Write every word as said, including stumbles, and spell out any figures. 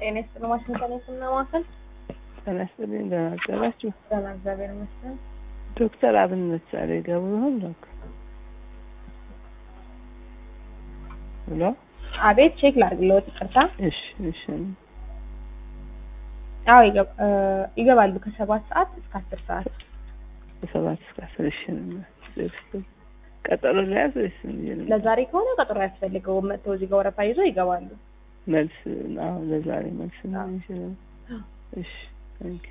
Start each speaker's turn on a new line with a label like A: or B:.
A: ጤናስ ነው ዋሽንግተን እና ማከል
B: ጤናስ ነው እንደናገራችሁ
A: ሰላም እግዚአብሔር ይመስገን።
B: ዶክተር አብነት ዛሬ ገቡ ይሆን ነው? ሄሎ
A: አቤት ቼክ ላድርግልዎት ይቅርታ።
B: እሺ እሺ
A: አዎ ይገባሉ ከሰባት ሰዓት እስከ አስር ሰዓት
B: ከሰባት እስከ አስር እሺ ቀጠሮ ለያዝ እሺ
A: ለዛሬ ከሆነ ቀጠሮ ያስፈልገው መጥተው እዚህ ጋር ወረፋ ይዞ ይገባሉ።
B: መልስ አዎ ለዛሬ መልስ ነው። እሺ እሺ